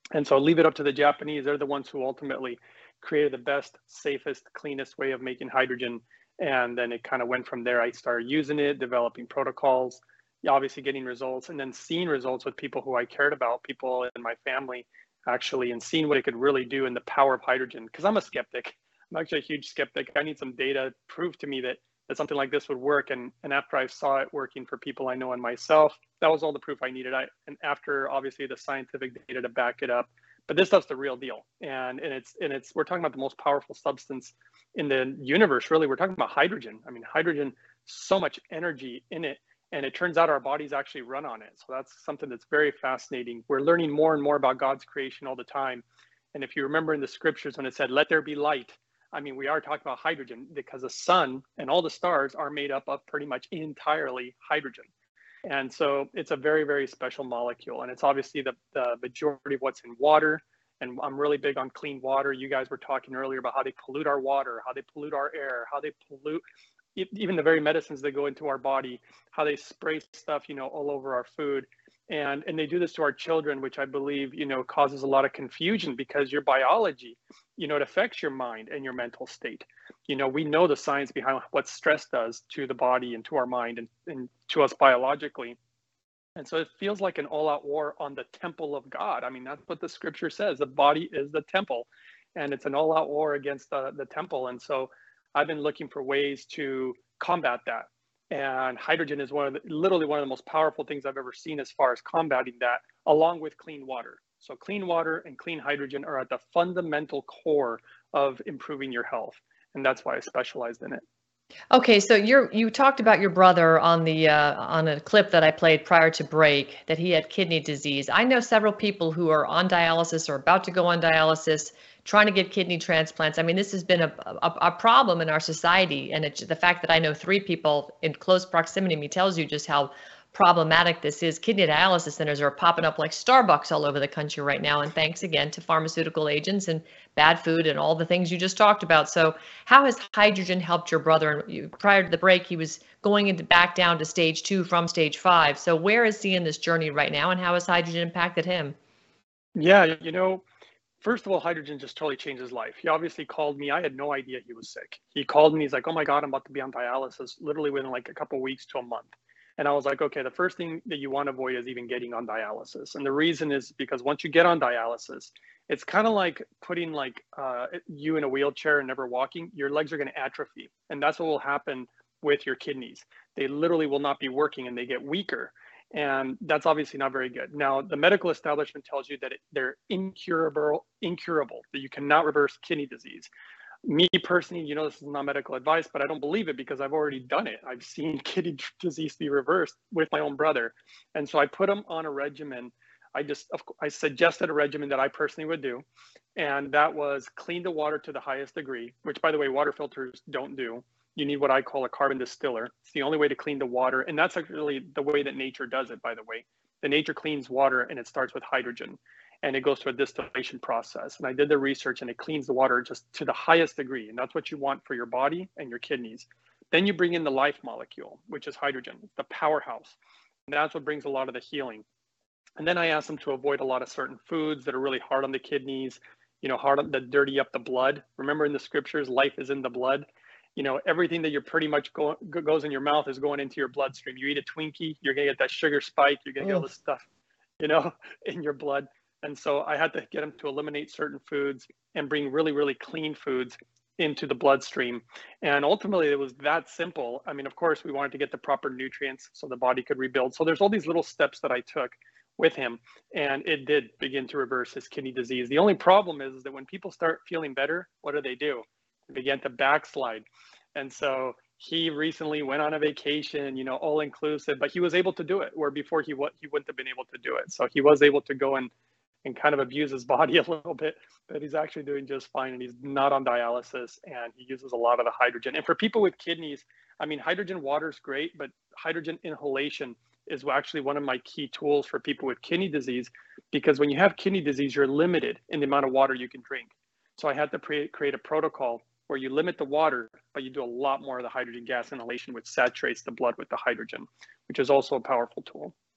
And so leave it up to the Japanese. They're the ones who ultimately created the best, safest, cleanest way of making hydrogen. And then it kind of went from there. I started using it, developing protocols, obviously getting results, and then seeing results with people who I cared about, people in my family actually, and seeing what it could really do and the power of hydrogen. Because I'm a skeptic. I'm actually a huge skeptic. I need some data to prove to me that something like this would work. And after I saw it working for people I know and myself, that was all the proof I needed. And after obviously the scientific data to back it up, but this stuff's the real deal. And it's we're talking about the most powerful substance in the universe, really. We're talking about hydrogen. I mean, hydrogen, so much energy in it. And it turns out our bodies actually run on it. So that's something that's very fascinating. We're learning more and more about God's creation all the time. And if you remember in the scriptures when it said, let there be light, I mean, we are talking about hydrogen because the sun and all the stars are made up of pretty much entirely hydrogen. And so it's a very, very special molecule. And it's obviously the majority of what's in water. And I'm really big on clean water. You guys were talking earlier about how they pollute our water, how they pollute our air, how they pollute even the very medicines that go into our body, how they spray stuff, all over our food. And they do this to our children, which I believe, causes a lot of confusion because your biology, it affects your mind and your mental state. We know the science behind what stress does to the body and to our mind and to us biologically. And so it feels like an all-out war on the temple of God. I mean, that's what the scripture says. The body is the temple, and it's an all-out war against the temple. And so I've been looking for ways to combat that. And hydrogen is literally one of the most powerful things I've ever seen as far as combating that, along with clean water. So clean water and clean hydrogen are at the fundamental core of improving your health. And that's why I specialized in it. Okay, so you talked about your brother on a clip that I played prior to break, that he had kidney disease. I know several people who are on dialysis or about to go on dialysis, trying to get kidney transplants. I mean, this has been a problem in our society, and the fact that I know 3 people in close proximity to me tells you just how problematic this is. Kidney dialysis centers are popping up like Starbucks all over the country right now, and thanks again to pharmaceutical agents and bad food and all the things you just talked about. So how has hydrogen helped your brother? And prior to the break, he was going back down to stage 2 from stage 5. So where is he in this journey right now, and how has hydrogen impacted him? Yeah, first of all, hydrogen just totally changed his life. He obviously called me. I had no idea he was sick. He called me. He's like, oh my God, I'm about to be on dialysis, literally within like a couple of weeks to a month. And I was like, okay, the first thing that you want to avoid is even getting on dialysis. And the reason is because once you get on dialysis, it's kind of like putting you in a wheelchair and never walking. Your legs are going to atrophy. And that's what will happen with your kidneys. They literally will not be working and they get weaker. And that's obviously not very good. Now, the medical establishment tells you that they're incurable, that you cannot reverse kidney disease. Me personally, this is not medical advice, but I don't believe it because I've already done it. I've seen kidney disease be reversed with my own brother. And so I put him on a regimen. I suggested a regimen that I personally would do. And that was clean the water to the highest degree, which, by the way, water filters don't do. You need what I call a carbon distiller. It's the only way to clean the water. And that's actually the way that nature does it, by the way. The nature cleans water and it starts with hydrogen. And it goes through a distillation process. And I did the research and it cleans the water just to the highest degree. And that's what you want for your body and your kidneys. Then you bring in the life molecule, which is hydrogen, the powerhouse. And that's what brings a lot of the healing. And then I asked them to avoid a lot of certain foods that are really hard on the kidneys, hard on that dirty up the blood. Remember in the scriptures, life is in the blood. Everything that you're pretty much goes in your mouth is going into your bloodstream. You eat a Twinkie, you're going to get that sugar spike. You're going to get all this stuff, in your blood. And so I had to get them to eliminate certain foods and bring really, really clean foods into the bloodstream. And ultimately, it was that simple. I mean, of course, we wanted to get the proper nutrients so the body could rebuild. So there's all these little steps that I took with him, and it did begin to reverse his kidney disease. The only problem is that when people start feeling better, what do? They began to backslide. And so he recently went on a vacation, all inclusive, but he was able to do it, where before he wouldn't have been able to do it. So he was able to go and kind of abuse his body a little bit, but he's actually doing just fine, and he's not on dialysis, and he uses a lot of the hydrogen. And for people with kidneys, I mean, hydrogen water is great, but hydrogen inhalation is actually one of my key tools for people with kidney disease, because when you have kidney disease, you're limited in the amount of water you can drink. So I had to create a protocol where you limit the water, but you do a lot more of the hydrogen gas inhalation, which saturates the blood with the hydrogen, which is also a powerful tool.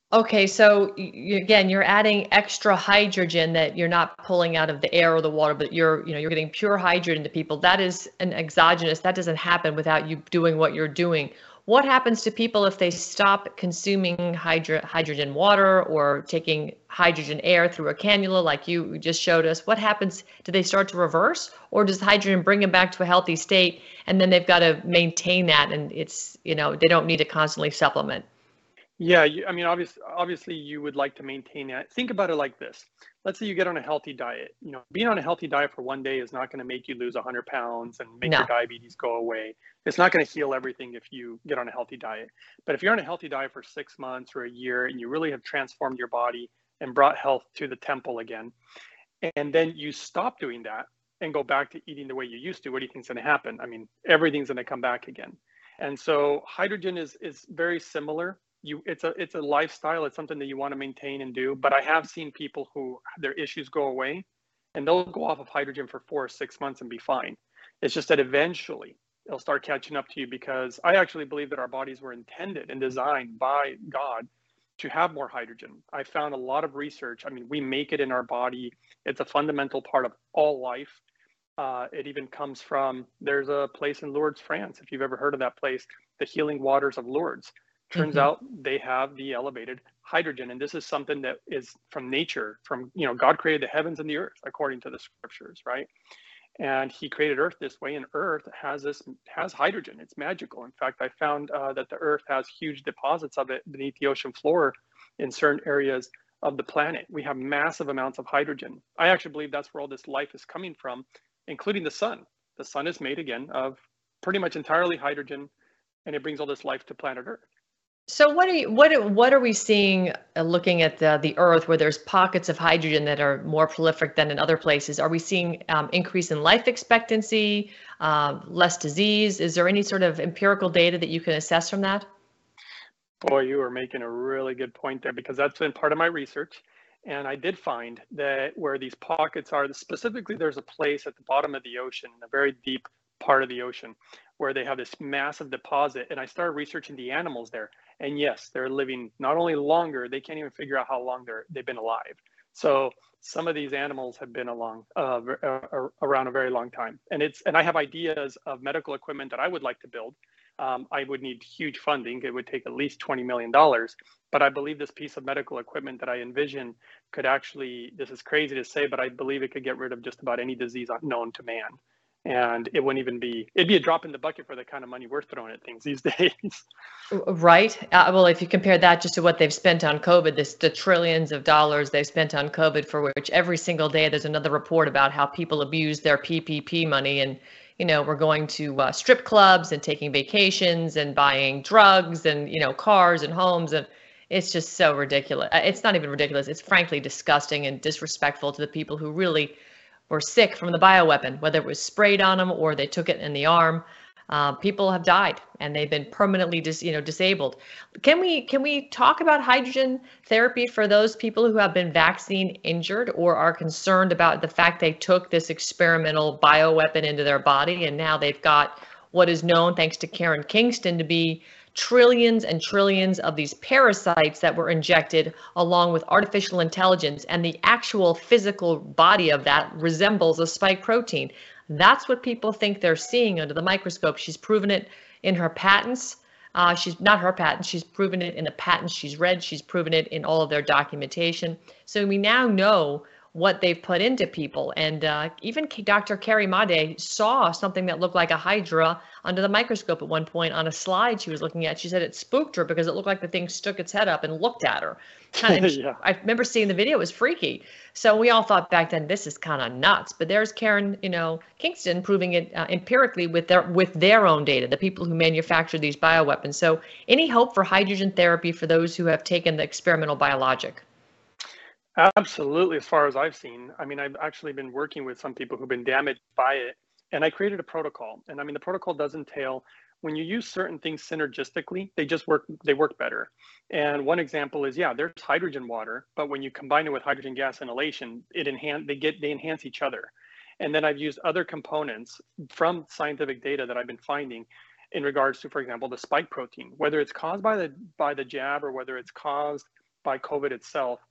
Okay, so again, you're adding extra hydrogen that you're not pulling out of the air or the water, but you're getting pure hydrogen to people. That is an exogenous. That doesn't happen without you doing what you're doing. What happens to people if they stop consuming hydrogen water or taking hydrogen air through a cannula like you just showed us? What happens? Do they start to reverse, or does hydrogen bring them back to a healthy state and then they've got to maintain that and it's, they don't need to constantly supplement? Yeah, I mean, obviously, you would like to maintain that. Think about it like this. Let's say you get on a healthy diet. Being on a healthy diet for one day is not going to make you lose 100 pounds and make your diabetes go away. It's not going to heal everything if you get on a healthy diet. But if you're on a healthy diet for 6 months or a year and you really have transformed your body and brought health to the temple again, and then you stop doing that and go back to eating the way you used to, what do you think is going to happen? I mean, everything's going to come back again. And so hydrogen is very similar. It's a lifestyle. It's something that you want to maintain and do. But I have seen people who their issues go away and they'll go off of hydrogen for 4 or 6 months and be fine. It's just that eventually it'll start catching up to you, because I actually believe that our bodies were intended and designed by God to have more hydrogen. I found a lot of research. I mean, we make it in our body. It's a fundamental part of all life. It even comes from, there's a place in Lourdes, France, if you've ever heard of that place, the Healing Waters of Lourdes. Turns out they have the elevated hydrogen. And this is something that is from nature, God created the heavens and the earth, according to the scriptures, right? And he created Earth this way, and Earth has hydrogen. It's magical. In fact, I found that the Earth has huge deposits of it beneath the ocean floor in certain areas of the planet. We have massive amounts of hydrogen. I actually believe that's where all this life is coming from, including the sun. The sun is made, again, of pretty much entirely hydrogen, and it brings all this life to planet Earth. So what are we seeing looking at the Earth, where there's pockets of hydrogen that are more prolific than in other places? Are we seeing increase in life expectancy, less disease? Is there any sort of empirical data that you can assess from that? Boy, you are making a really good point there, because that's been part of my research. And I did find that where these pockets are, specifically, there's a place at the bottom of the ocean, in a very deep part of the ocean, where they have this massive deposit. And I started researching the animals there. And yes, they're living not only longer, they can't even figure out how long they've been alive. So some of these animals have been around a very long time. And I have ideas of medical equipment that I would like to build. I would need huge funding. It would take at least $20 million. But I believe this piece of medical equipment that I envision could actually, this is crazy to say, but I believe it could get rid of just about any disease known to man. And it wouldn't even it'd be a drop in the bucket for the kind of money we're throwing at things these days. Right. Well, if you compare that just to what they've spent on COVID, the trillions of dollars they've spent on COVID, for which every single day there's another report about how people abuse their PPP money. And, we're going to strip clubs and taking vacations and buying drugs and, cars and homes. And it's just so ridiculous. It's not even ridiculous. It's frankly disgusting and disrespectful to the people who really were sick from the bioweapon, whether it was sprayed on them or they took it in the arm. People have died and they've been permanently disabled. Can we talk about hydrogen therapy for those people who have been vaccine injured or are concerned about the fact they took this experimental bioweapon into their body and now they've got what is known, thanks to Karen Kingston, to be trillions and trillions of these parasites that were injected along with artificial intelligence, and the actual physical body of that resembles a spike protein. That's what people think they're seeing under the microscope. She's proven it in her patents. She's not her patents. She's proven it in the patents she's read. She's proven it in all of their documentation. So we now know what they've put into people. And even Dr. Carrie Madej saw something that looked like a hydra under the microscope at one point on a slide she was looking at. She said it spooked her because it looked like the thing stuck its head up and looked at her. Yeah. I remember seeing the video. It was freaky. So we all thought back then, this is kind of nuts. But there's Karen, Kingston proving it empirically with their own data, the people who manufacture these bioweapons. So any hope for hydrogen therapy for those who have taken the experimental biologic? Absolutely, as far as I've seen. I mean, I've actually been working with some people who've been damaged by it, and I created a protocol. And I mean, the protocol does entail when you use certain things synergistically, they work better. And one example is, there's hydrogen water, but when you combine it with hydrogen gas inhalation, they enhance each other. And then I've used other components from scientific data that I've been finding in regards to, for example, the spike protein, whether it's caused by the jab or whether it's caused by COVID itself,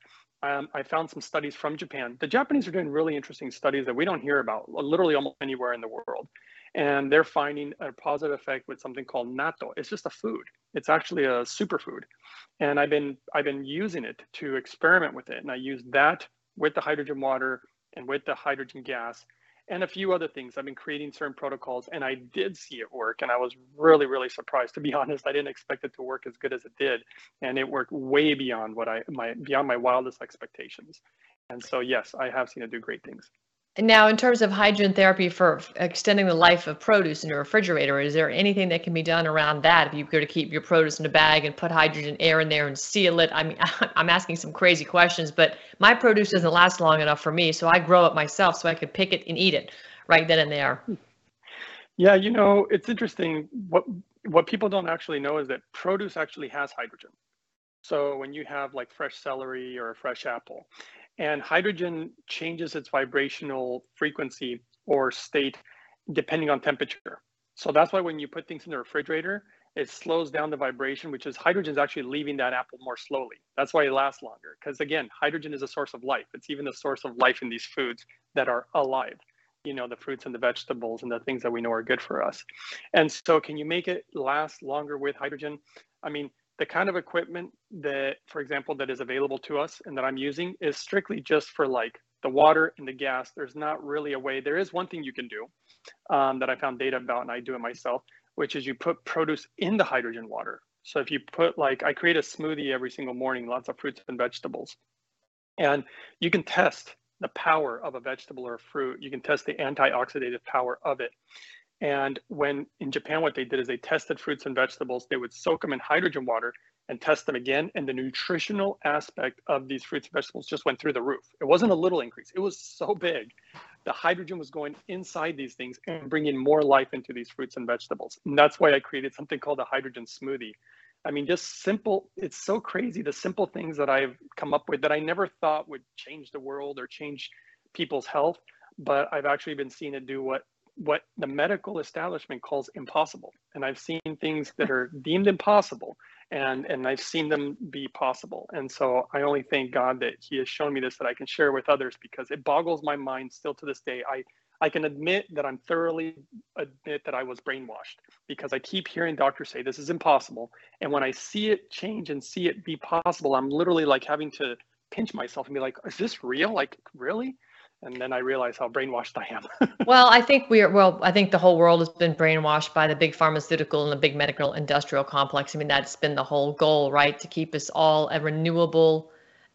I found some studies from Japan. The Japanese are doing really interesting studies that we don't hear about literally almost anywhere in the world. And they're finding a positive effect with something called natto. It's just a food. It's actually a superfood. And I've been using it to experiment with it. And I used that with the hydrogen water and with the hydrogen gas and a few other things. I've been creating certain protocols, and I did see it work. And I was really, really surprised. To be honest, I didn't expect it to work as good as it did. And it worked way beyond beyond my wildest expectations. And so, yes, I have seen it do great things. And now, in terms of hydrogen therapy for extending the life of produce in your refrigerator, is there anything that can be done around that? If you go to keep your produce in a bag and put hydrogen air in there and seal it, I mean, I'm asking some crazy questions, but my produce doesn't last long enough for me, so I grow it myself so I could pick it and eat it right then and there. Yeah, you know, it's interesting. What people don't actually know is that produce actually has hydrogen. So when you have like fresh celery or a fresh apple, and hydrogen changes its vibrational frequency or state depending on temperature. So that's why when you put things in the refrigerator, it slows down the vibration, which is hydrogen is actually leaving that apple more slowly. That's why it lasts longer. Because again, hydrogen is a source of life. It's even a source of life in these foods that are alive. You know, the fruits and the vegetables and the things that we know are good for us. And so can you make it last longer with hydrogen? I mean, the kind of equipment that, for example, that is available to us and that I'm using is strictly just for like the water and the gas. There's not really a way. There is one thing you can do that I found data about, and I do it myself, which is you put produce in the hydrogen water. So if you put like, I create a smoothie every single morning, lots of fruits and vegetables, and you can test the power of a vegetable or a fruit. You can test the antioxidative power of it. And when in Japan, what they did is they tested fruits and vegetables. They would soak them in hydrogen water and test them again. And the nutritional aspect of these fruits and vegetables just went through the roof. It wasn't a little increase. It was so big. The hydrogen was going inside these things and bringing more life into these fruits and vegetables. And that's why I created something called a hydrogen smoothie. I mean, just simple. It's so crazy, the simple things that I've come up with that I never thought would change the world or change people's health. But I've actually been seeing it do what the medical establishment calls impossible. And I've seen things that are deemed impossible and I've seen them be possible. And so I only thank God that he has shown me this, that I can share with others, because it boggles my mind still to this day. I can admit that I was brainwashed, because I keep hearing doctors say this is impossible. And when I see it change and see it be possible, I'm literally like having to pinch myself and be like, is this real? Like, really? And then I realize how brainwashed I am. Well, I think I think the whole world has been brainwashed by the big pharmaceutical and the big medical industrial complex. I mean, that's been the whole goal, right? To keep us all a renewable,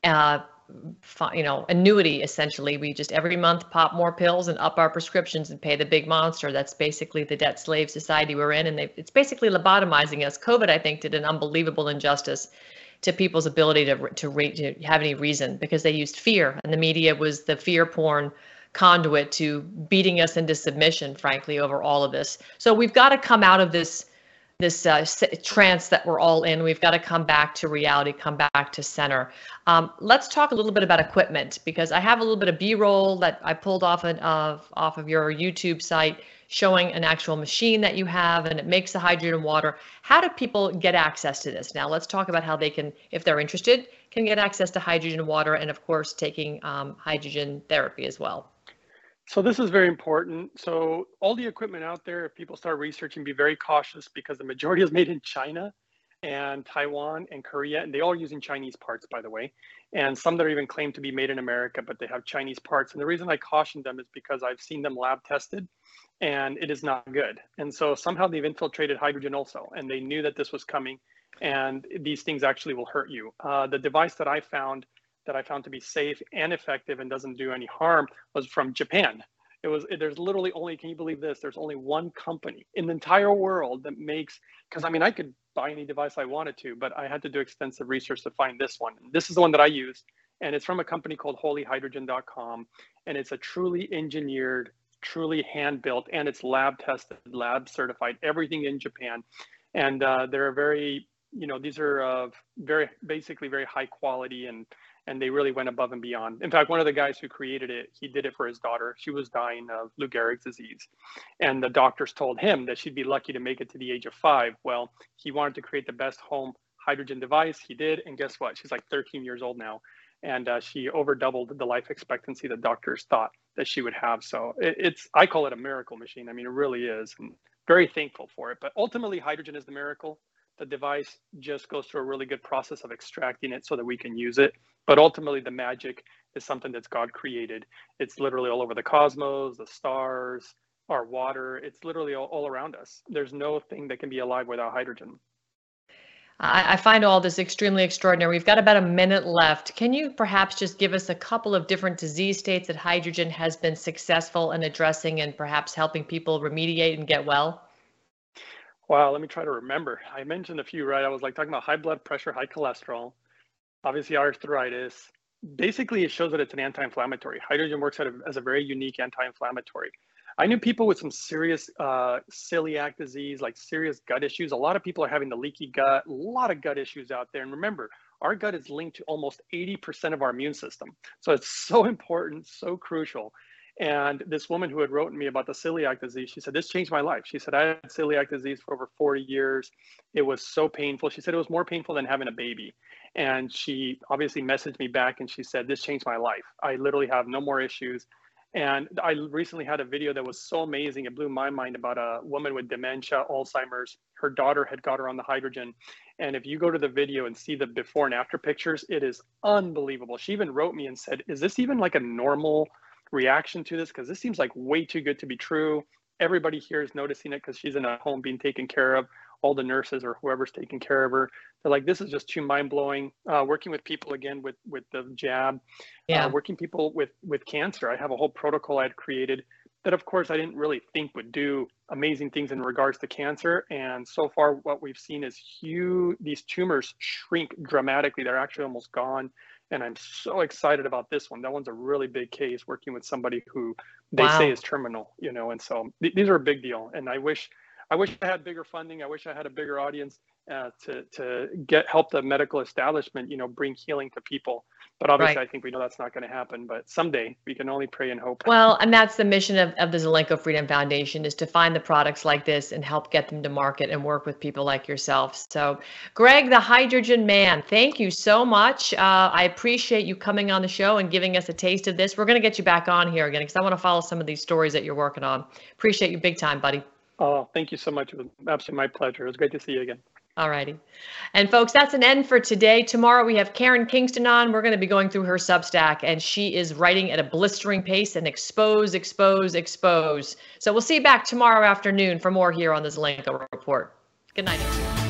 annuity, essentially. We just every month pop more pills and up our prescriptions and pay the big monster. That's basically the debt slave society we're in. And it's basically lobotomizing us. COVID, I think, did an unbelievable injustice to people's ability to have any reason, because they used fear, and the media was the fear porn conduit to beating us into submission, frankly, over all of this. So we've got to come out of this trance that we're all in. We've got to come back to reality, come back to center. Let's talk a little bit about equipment, because I have a little bit of B-roll that I pulled off of your YouTube site showing an actual machine that you have, and it makes the hydrogen water. How do people get access to this? Now let's talk about how they can, if they're interested, can get access to hydrogen water, and of course taking hydrogen therapy as well. So this is very important. So all the equipment out there, if people start researching, be very cautious, because the majority is made in China and Taiwan and Korea, and they all using Chinese parts, by the way. And some that are even claimed to be made in America, but they have Chinese parts. And the reason I caution them is because I've seen them lab tested, and it is not good. And so somehow they've infiltrated hydrogen also, and they knew that this was coming, and these things actually will hurt you. The device that I found to be safe and effective and doesn't do any harm was from Japan. There's literally only, can you believe this? There's only one company in the entire world that makes, because I mean, I could buy any device I wanted to, but I had to do extensive research to find this one. This is the one that I use, and it's from a company called holyhydrogen.com, and it's a truly engineered, truly hand-built, and it's lab tested, lab certified, everything in Japan. And they're very, these are very high quality, and they really went above and beyond. In fact, one of the guys who created it, he did it for his daughter. She was dying of Lou Gehrig's disease. And the doctors told him that she'd be lucky to make it to the age of 5. Well, he wanted to create the best home hydrogen device. He did. And guess what? She's like 13 years old now. And she over doubled the life expectancy that doctors thought that she would have. So I call it a miracle machine. I mean, it really is. And very thankful for it. But ultimately, hydrogen is the miracle. The device just goes through a really good process of extracting it so that we can use it. But ultimately, the magic is something that's God created. It's literally all over the cosmos, the stars, our water. It's literally all around us. There's no thing that can be alive without hydrogen. I find all this extremely extraordinary. We've got about a minute left. Can you perhaps just give us a couple of different disease states that hydrogen has been successful in addressing and perhaps helping people remediate and get well? Wow, let me try to remember. I mentioned a few, right? I was like talking about high blood pressure, high cholesterol, obviously arthritis. Basically, it shows that it's an anti-inflammatory. Hydrogen works as a very unique anti-inflammatory. I knew people with some serious celiac disease, like serious gut issues. A lot of people are having the leaky gut, a lot of gut issues out there. And remember, our gut is linked to almost 80% of our immune system. So it's so important, so crucial. And this woman who had written me about the celiac disease, she said, this changed my life. She said, I had celiac disease for over 40 years. It was so painful. She said it was more painful than having a baby. And she obviously messaged me back and she said, this changed my life. I literally have no more issues. And I recently had a video that was so amazing. It blew my mind about a woman with dementia, Alzheimer's. Her daughter had got her on the hydrogen. And if you go to the video and see the before and after pictures, it is unbelievable. She even wrote me and said, is this even like a normal reaction to this? Because this seems like way too good to be true. Everybody here is noticing it because she's in a home being taken care of. All the nurses or whoever's taking care of her, they're like, this is just too mind-blowing. Working with people again with the jab, working people with cancer. I have a whole protocol I had created that, of course, I didn't really think would do amazing things in regards to cancer. And so far, what we've seen is these tumors shrink dramatically. They're actually almost gone. And I'm so excited about this one. That one's a really big case, working with somebody who they say is terminal, and so these are a big deal. And I wish I had bigger funding. I wish I had a bigger audience to help the medical establishment, bring healing to people. But obviously, I think we know that's not going to happen. But someday we can only pray and hope. Well, and that's the mission of the Zelenko Freedom Foundation, is to find the products like this and help get them to market and work with people like yourself. So, Greg, the Hydrogen Man, thank you so much. I appreciate you coming on the show and giving us a taste of this. We're going to get you back on here again because I want to follow some of these stories that you're working on. Appreciate you big time, buddy. Oh, thank you so much. It was absolutely my pleasure. It was great to see you again. All righty. And folks, that's an end for today. Tomorrow we have Karen Kingston on. We're going to be going through her Substack, and she is writing at a blistering pace and expose. So we'll see you back tomorrow afternoon for more here on the Zelenko Report. Good night.